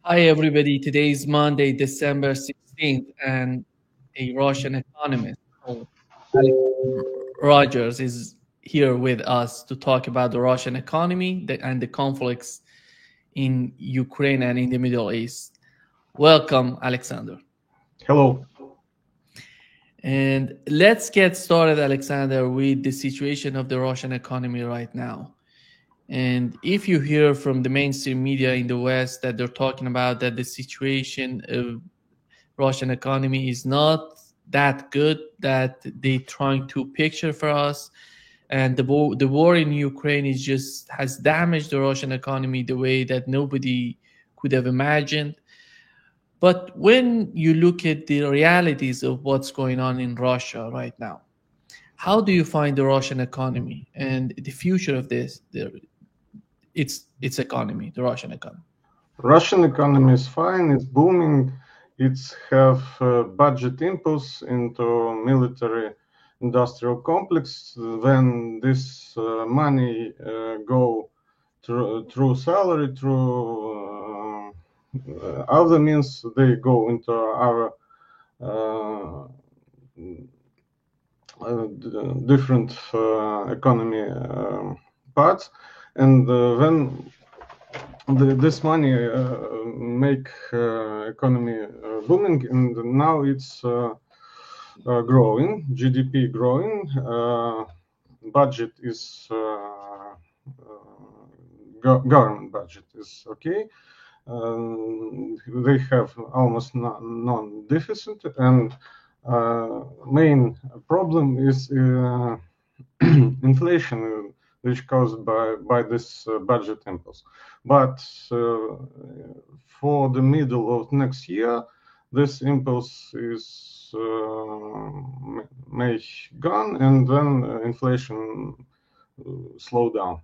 Hi, everybody. Today is Monday, December 16th, and a Russian economist called Alex Rogers is here with us to talk about the Russian economy and the conflicts in Ukraine and in the Middle East. Welcome, Alexander. Hello. And let's get started, Alexander, with the situation of the Russian economy right now. And if you hear from the mainstream media in the West that they're talking about that the situation of Russian economy is not that good that they trying to picture for us, and the war in Ukraine is just has damaged the Russian economy the way that nobody could have imagined. But when you look at the realities of what's going on in Russia right now, how do you find the Russian economy and the future of its economy, the Russian economy? Russian economy is fine. It's booming. It's have budget impulse into military industrial complex. When this money go through salary, through other means, they go into our uh, different economy parts. And when this money make economy booming, and now it's growing, GDP growing, budget is government budget is okay. They have almost non-deficit, and main problem is inflation, which caused by this budget impulse. But for the middle of next year, this impulse is may gone, and then inflation slow down.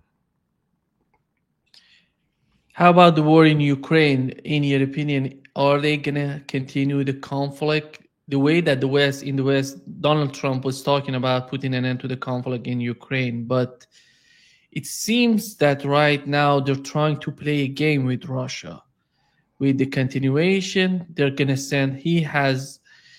How about the war in Ukraine? In your opinion, are they gonna continue the conflict the way that in the West, Donald Trump was talking about putting an end to the conflict in Ukraine, but it seems that right now they're trying to play a game with Russia. With the continuation, they're gonna send. He has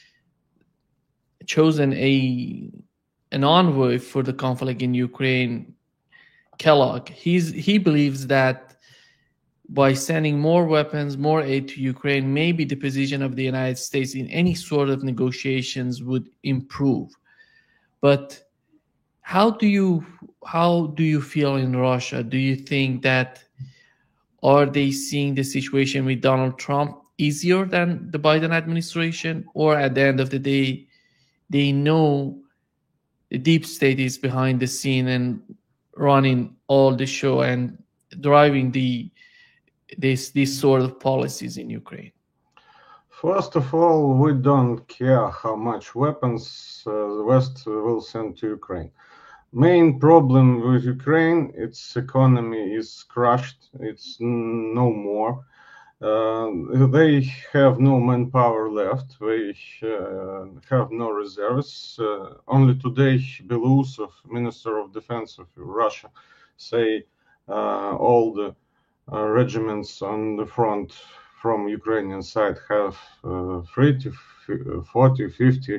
chosen a an envoy for the conflict in Ukraine, Kellogg. He believes that by sending more weapons, more aid to Ukraine, maybe the position of the United States in any sort of negotiations would improve. But how do you how do you feel in Russia? Do you think that are they seeing the situation with Donald Trump easier than the Biden administration, or at the end of the day, they know the deep state is behind the scene and running all the show and driving these sort of policies in Ukraine? First of all, we don't care how much weapons the West will send to Ukraine. Main problem with Ukraine, its economy is crushed. It's no more. They have no manpower left. They have no reserves. Only today, Belousov, Minister of Defense of Russia, say all the regiments on the front from Ukrainian side have 30, 40, 50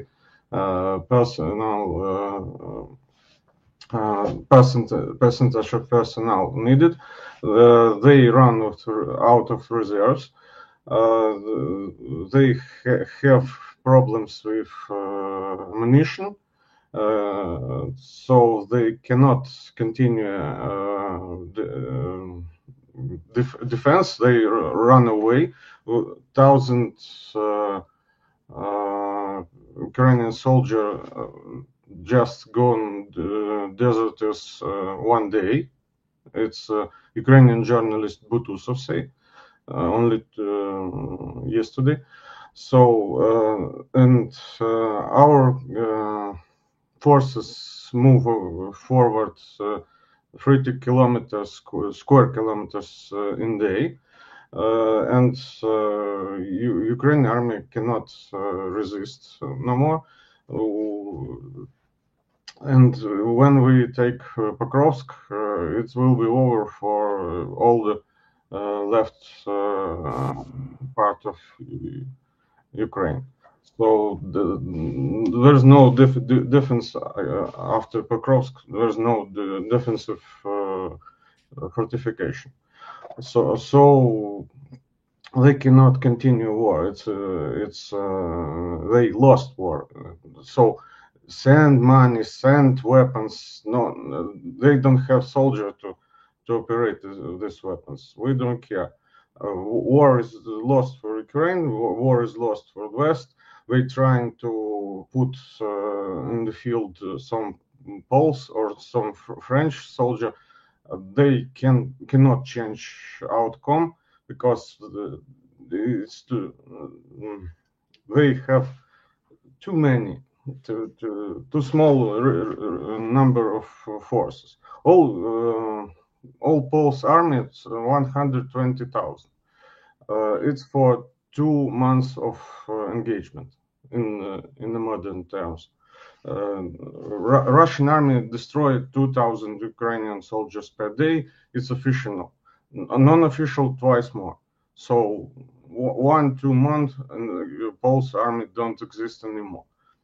personnel percentage of personnel needed. They run out of reserves. They have problems with ammunition, so they cannot continue defense. They run away. Thousands Ukrainian soldier just gone deserters one day. It's Ukrainian journalist Butusov say only yesterday. So and our forces move forward 30 kilometers square kilometers in day. And Ukrainian army cannot resist no more. And when we take Pokrovsk, it will be over for all the left part of Ukraine. So there's no defense after Pokrovsk. There's no defensive fortification. So they cannot continue war. They lost war. So send money, send weapons. No, they don't have soldier to operate these weapons. We don't care. War is lost for Ukraine. War is lost for the West. We're trying to put in the field some Poles or some French soldier. They cannot change outcome because it's they have too many, too small number of forces. All Poles army is 120,000. It's for 2 months of engagement in the modern terms. Russian army destroyed 2,000 Ukrainian soldiers per day. It's official, non-official twice more. So 1-2 months, and Poles army don't exist anymore.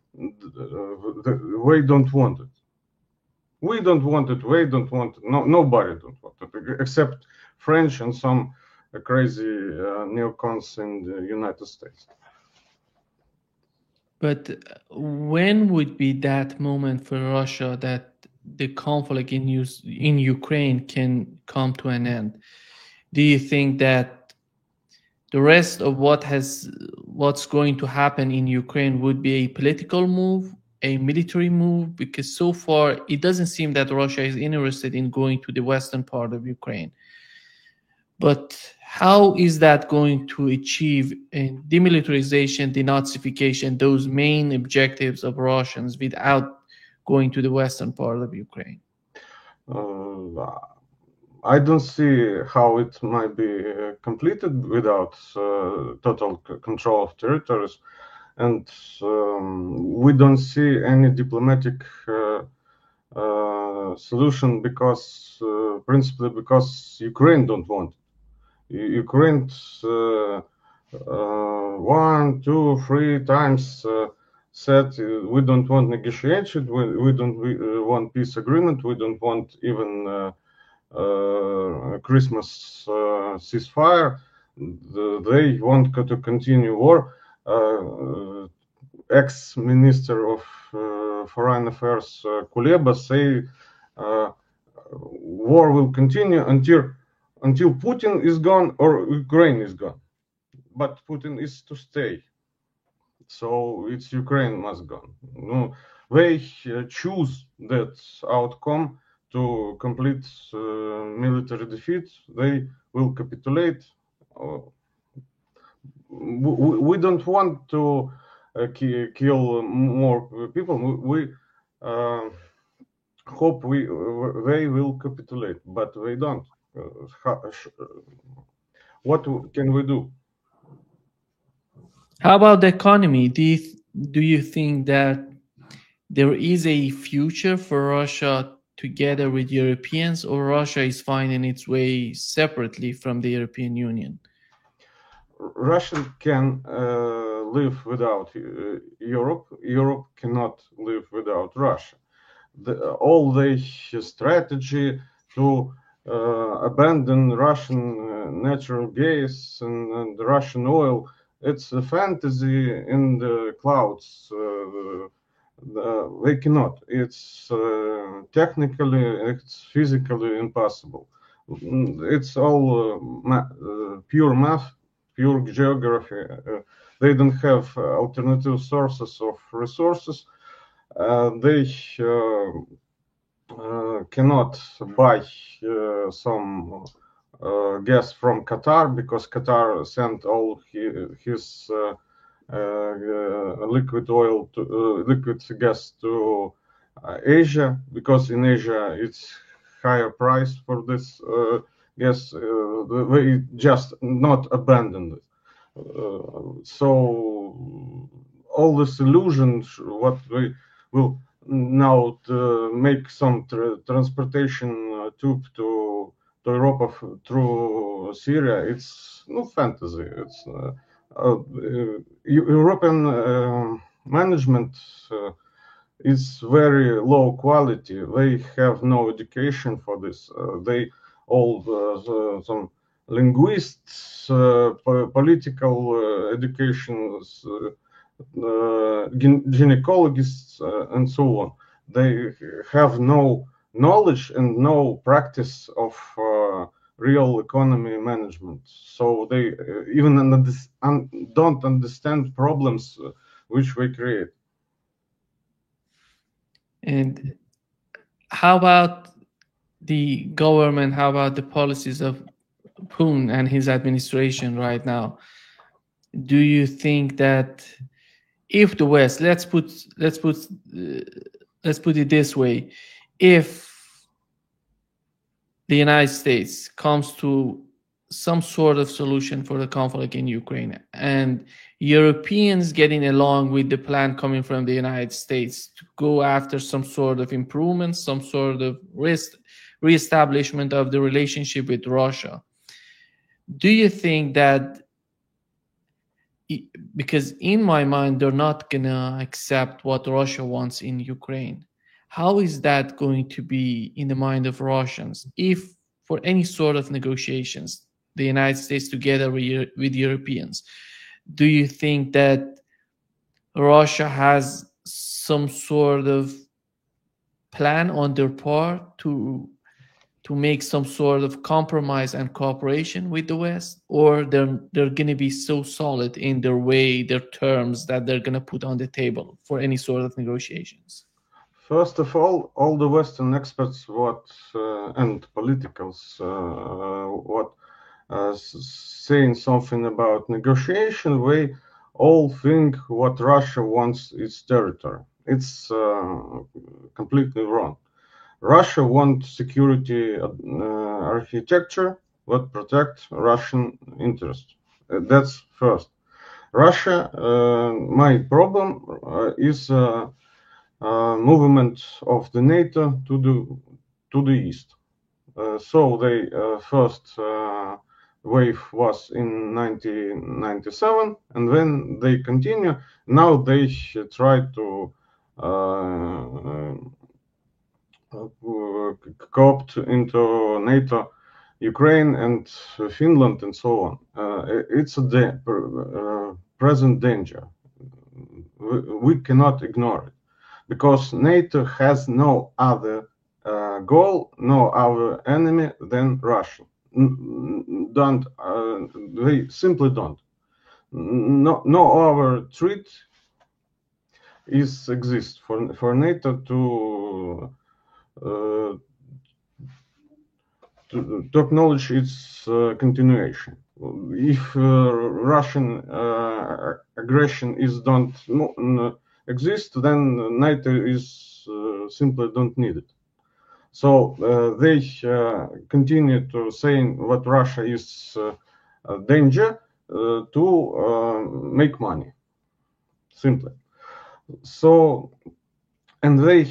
We don't want it. We don't want it. We don't want it. No, nobody don't want it except French and some crazy neocons in the United States. But when would be that moment for Russia that the conflict in Ukraine can come to an end? Do you think that the rest of what's going to happen in Ukraine would be a political move, a military move? Because so far it doesn't seem that Russia is interested in going to the western part of Ukraine. But how is that going to achieve demilitarization, denazification, those main objectives of Russians without going to the western part of Ukraine? I don't see how it might be completed without total control of territories, and we don't see any diplomatic solution because principally because Ukraine don't want it. Ukraine 1, 2, 3 times said we don't want negotiation, we don't want peace agreement, we don't want even Christmas ceasefire. They want to continue war. Ex-minister of Foreign Affairs Kuleba say war will continue until Putin is gone or Ukraine is gone. But Putin is to stay. So it's Ukraine must go. No, they choose that outcome to complete military defeat. They will capitulate. We don't want to kill more people. We hope they will capitulate, but they don't. What can we do? How about the economy? Do you think that there is a future for Russia together with Europeans, or Russia is finding its way separately from the European Union? Russia can live without Europe. Europe cannot live without Russia. All the strategy to abandon Russian natural gas and Russian oil, it's a fantasy in the clouds. They cannot. It's technically, it's physically impossible. It's all pure math, pure geography. They don't have alternative sources of resources. They cannot buy some gas from Qatar because Qatar sent all his liquid oil to liquid gas to Asia, because in Asia it's higher price for this gas. They just not abandoned it. So all the solutions, what we will now to make some transportation tube to Europe through Syria, it's no fantasy. It's European management is very low quality. They have no education for this. They all some linguists, political educations, gynecologists, and so on. They have no knowledge and no practice of real economy management. So they even don't understand problems which we create. And how about the government? How about the policies of Putin and his administration right now? Do you think that if the West, let's put it this way, if the United States comes to some sort of solution for the conflict in Ukraine, and Europeans getting along with the plan coming from the United States to go after some sort of improvements, some sort of reestablishment of the relationship with Russia, do you think that, because in my mind they're not gonna accept what Russia wants in Ukraine, how is that going to be in the mind of Russians if for any sort of negotiations the United States together with Europeans, do you think that Russia has some sort of plan on their part to make some sort of compromise and cooperation with the West, or they're going to be so solid in their way, their terms, that they're going to put on the table for any sort of negotiations? First of all the Western experts and politicals saying something about negotiation, they all think what Russia wants is territory. It's completely wrong. Russia wants security architecture that protects Russian interests. That's first. Russia, my problem is movement of the NATO to the east. So they first wave was in 1997, and then they continue. Now they try to co-opt into NATO, Ukraine and Finland and so on. It's a present danger. We cannot ignore it because NATO has no other goal, no other enemy than Russia. They simply don't. No other threat exists for NATO to acknowledge its continuation. If Russian aggression don't exist, then NATO is simply don't need it. So they continue to saying what Russia is a danger to make money, simply. So, and they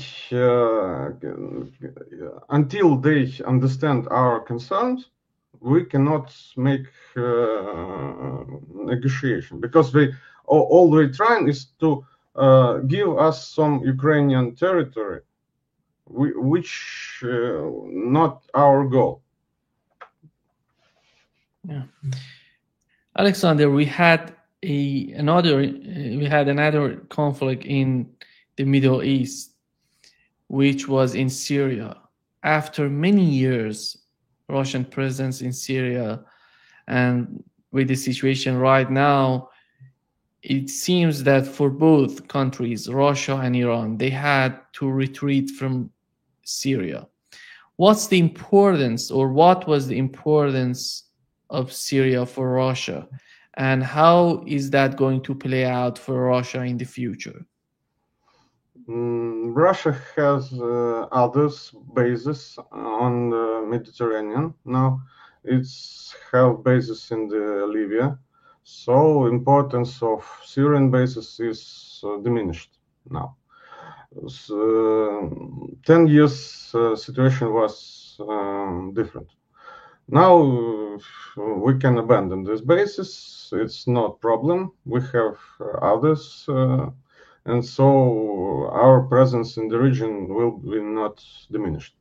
until they understand our concerns, we cannot make negotiation, because all they're trying is to give us some Ukrainian territory, which not our goal. Yeah, Alexander, we had another conflict in the Middle East, which was in Syria. After many years, Russian presence in Syria, and with the situation right now, it seems that for both countries, Russia and Iran, they had to retreat from Syria. What's the importance, or what was the importance of Syria for Russia, and how is that going to play out for Russia in the future? Russia has other bases on the Mediterranean now. It's have bases in the Libya, so importance of Syrian bases is diminished now. 10 years situation was different. Now we can abandon this basis. It's not problem. We have others, and so our presence in the region will be not diminished.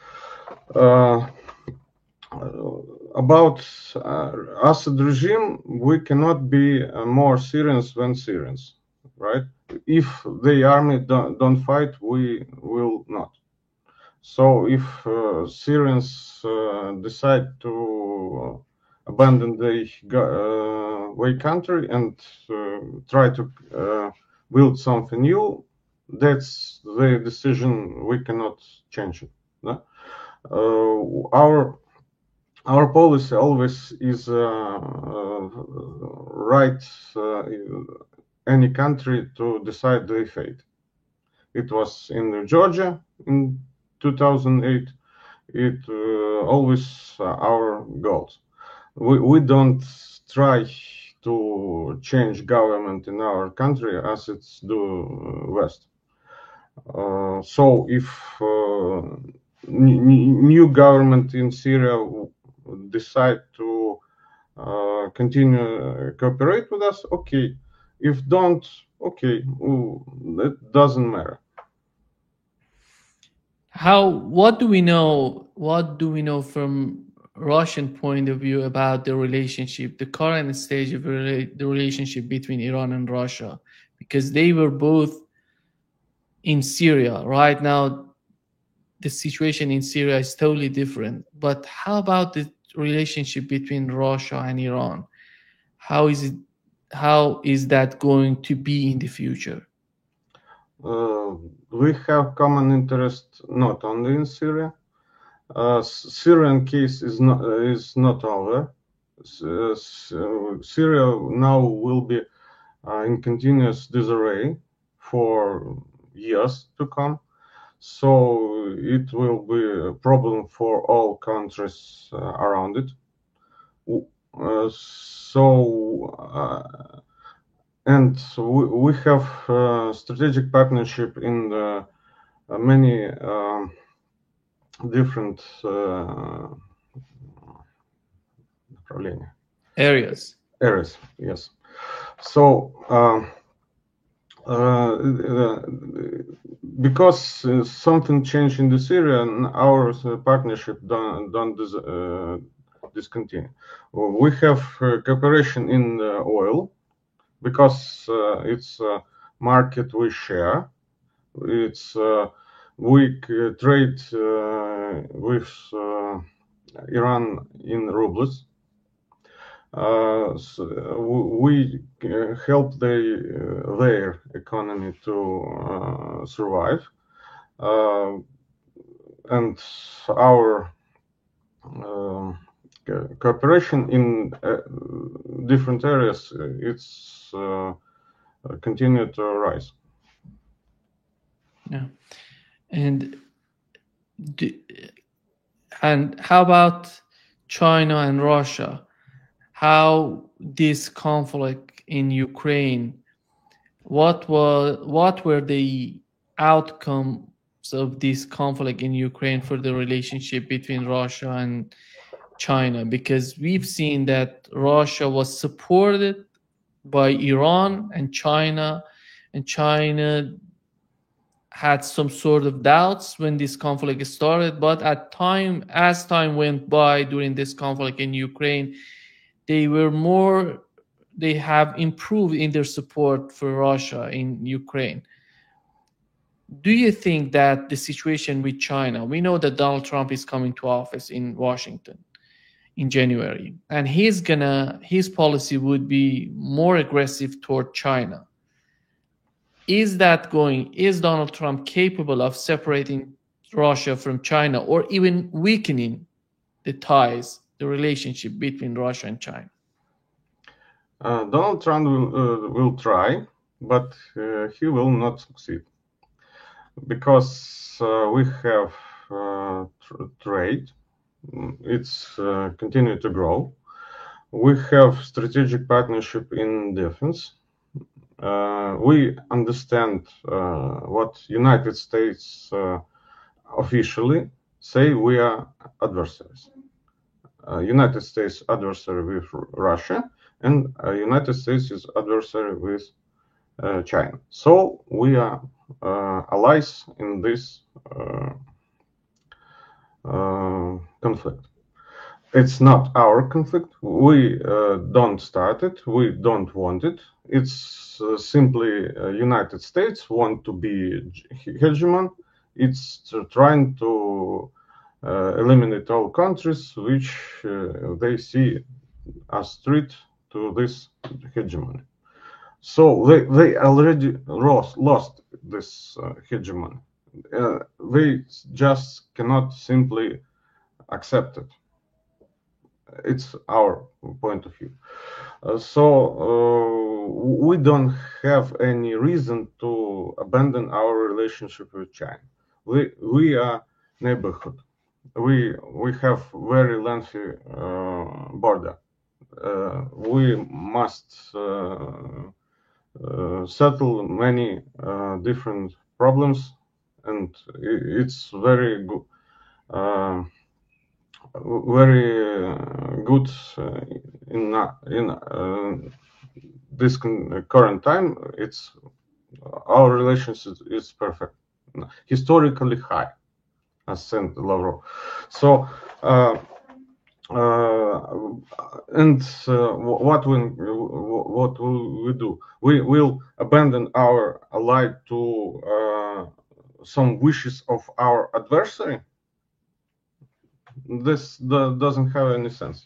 About Assad regime, we cannot be more Syrians than Syrians, right? If the army don't fight, we will not. So if Syrians decide to abandon their way country and try to build something new, that's the decision. We cannot change it. No? Our policy always is right any country to decide their fate. It was in Georgia in 2008. It always our goals. We don't try to change government in our country as it's do West. So if new government in Syria decide to continue cooperate with us, okay. If don't, okay, it doesn't matter. What do we know? What do we know from Russian point of view about the relationship, the current stage of the relationship between Iran and Russia? Because they were both in Syria. Right now, the situation in Syria is totally different. But how about the relationship between Russia and Iran? How is it? How is that going to be in the future? We have common interest not only in Syria. Syrian case is not over. Syria now will be in continuous disarray for years to come. So it will be a problem for all countries around it. And we have strategic partnership in many different areas. Yes. So because something changed in the Syria, our partnership don't discontinue. We have cooperation in oil because it's a market we share. It's we trade with Iran in rubles. So we help their economy to survive, and our cooperation in different areas it's continue to rise. Yeah, and how about China and Russia? How this conflict in Ukraine? What were the outcomes of this conflict in Ukraine for the relationship between Russia and China? Because we've seen that Russia was supported by Iran and China had some sort of doubts when this conflict started, but as time went by during this conflict in Ukraine, they have improved in their support for Russia in Ukraine. Do you think that the situation with China, we know that Donald Trump is coming to office in Washington in January, and his policy would be more aggressive toward China. Is Donald Trump capable of separating Russia from China or even weakening the relationship between Russia and China? Donald Trump will try, but he will not succeed because we have trade. It's continue to grow. We have strategic partnership in defense. We understand what United States officially say we are adversaries. United States adversary with Russia, and United States is adversary with China. So we are allies in this conflict. It's not our conflict. We don't start it. We don't want it. It's simply United States want to be hegemon. It's trying to eliminate all countries which they see as threat to this hegemony. So they already lost this hegemony. They just cannot simply accept it. It's our point of view. We don't have any reason to abandon our relationship with China. We are neighborhood. We have very lengthy border. We must settle many different problems, and it's very good. Very good in this current time. It's our relationship is perfect, historically high, as said Lavrov. So what will we do? We will abandon our ally to some wishes of our adversary. This doesn't have any sense.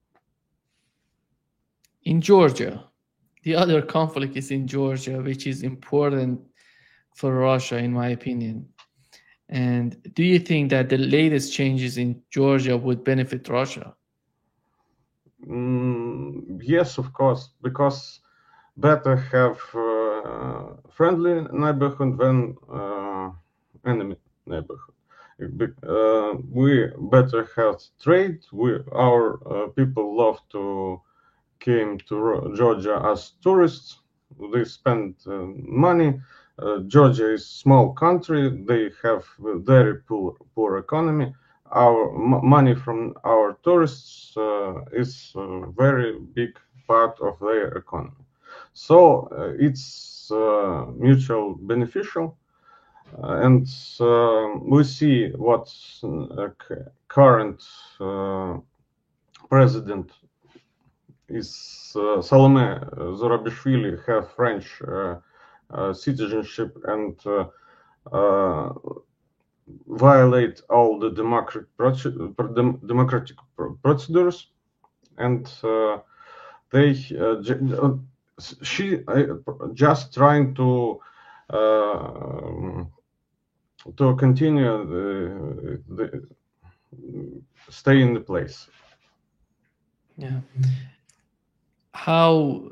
In Georgia, the other conflict is in Georgia, which is important for Russia, in my opinion. And do you think that the latest changes in Georgia would benefit Russia? Yes, of course, because better have friendly neighborhood than enemy neighborhood. We better have trade. Our people love to came to Georgia as tourists. They spend money. Georgia is small country. They have a very poor economy. Our money from our tourists is a very big part of their economy. So it's mutual beneficial. And we see what current president is Salome Zurabishvili have French citizenship and violate all the democratic procedures, and she just trying to continue the stay in the place. Yeah. How,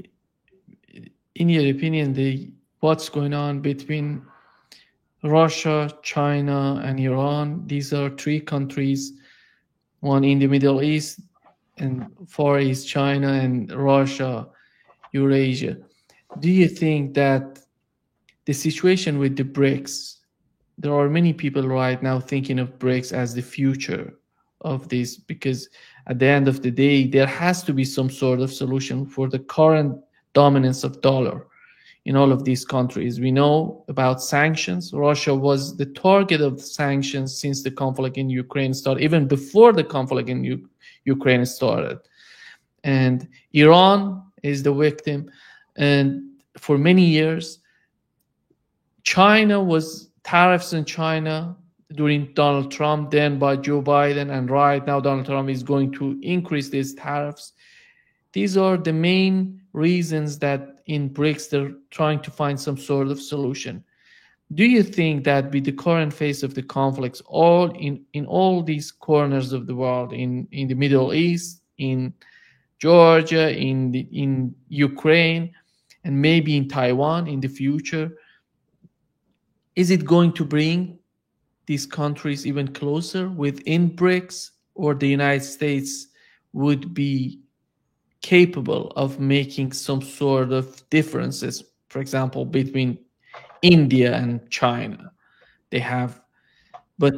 in your opinion, what's going on between Russia, China, and Iran? These are three countries, one in the Middle East and Far East, China, and Russia, Eurasia. Do you think that the situation with the BRICS, there are many people right now thinking of BRICS as the future of this, because at the end of the day, there has to be some sort of solution for the current dominance of dollar in all of these countries. We know about sanctions. Russia was the target of sanctions since the conflict in Ukraine started, even before the conflict in Ukraine started. And Iran is the victim. And for many years, China was tariffs in China during Donald Trump, then by Joe Biden, and right now Donald Trump is going to increase these tariffs. These are the main reasons that in BRICS they're trying to find some sort of solution. Do you think that with the current phase of the conflicts, all in all these corners of the world, in the Middle East, in Georgia, in Ukraine, and maybe in Taiwan in the future, is it going to bring these countries even closer within BRICS, or the United States would be capable of making some sort of differences, for example, between India and China? They have, but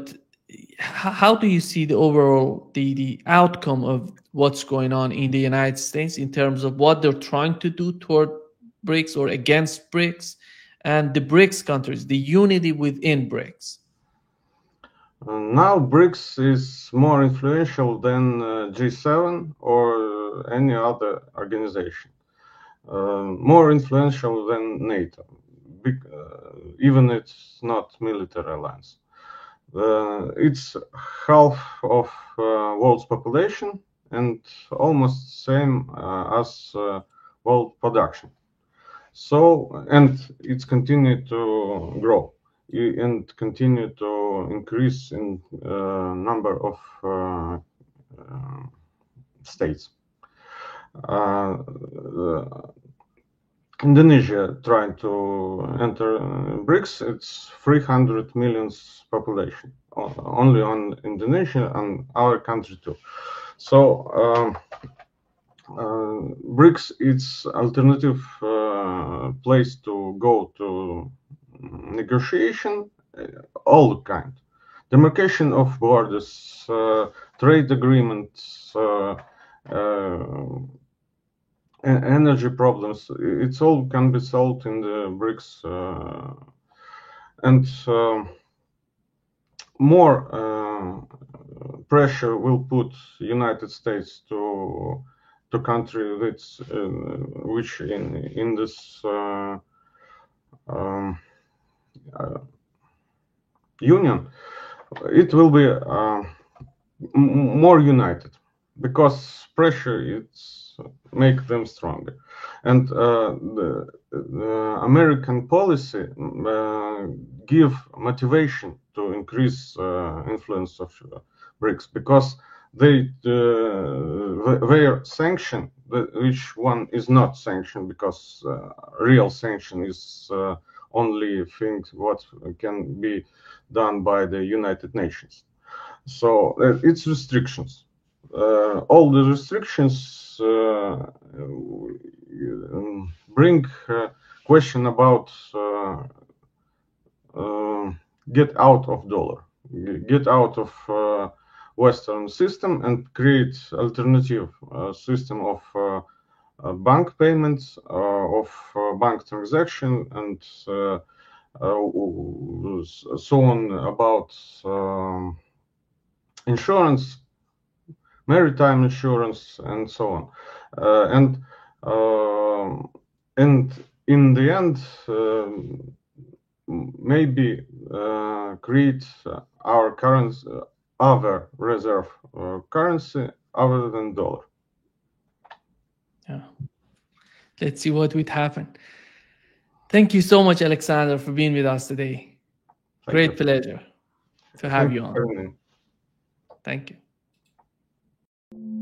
how do you see the overall the outcome of what's going on in the United States in terms of what they're trying to do toward BRICS or against BRICS, and the BRICS countries, the unity within BRICS? Now BRICS is more influential than G7 or any other organization. More influential than NATO, even it's not military alliance. It's half of world's population and almost same as world production. So, and it's continued to grow and continue to increase in number of states. Indonesia trying to enter BRICS. It's 300 million population only on Indonesia and our country too. So BRICS is alternative place to go to negotiation, all kind, demarcation of borders, trade agreements, energy problems. It's all can be solved in the BRICS, and more pressure will put United States to country that's which in this union, it will be more united because pressure it's make them stronger, and the American policy give motivation to increase influence of BRICS because they their sanction, which one is not sanctioned because real sanction is only things what can be done by the United Nations. So it's restrictions. All the restrictions bring question about get out of dollar, get out of Western system and create alternative system of bank payments, of bank transaction, and so on about insurance, maritime insurance, and so on. And in the end, maybe create our currency, other reserve currency other than dollar. Yeah. Let's see what would happen. Thank you so much, Alexander, for being with us today. Great pleasure to have you on. Thank you.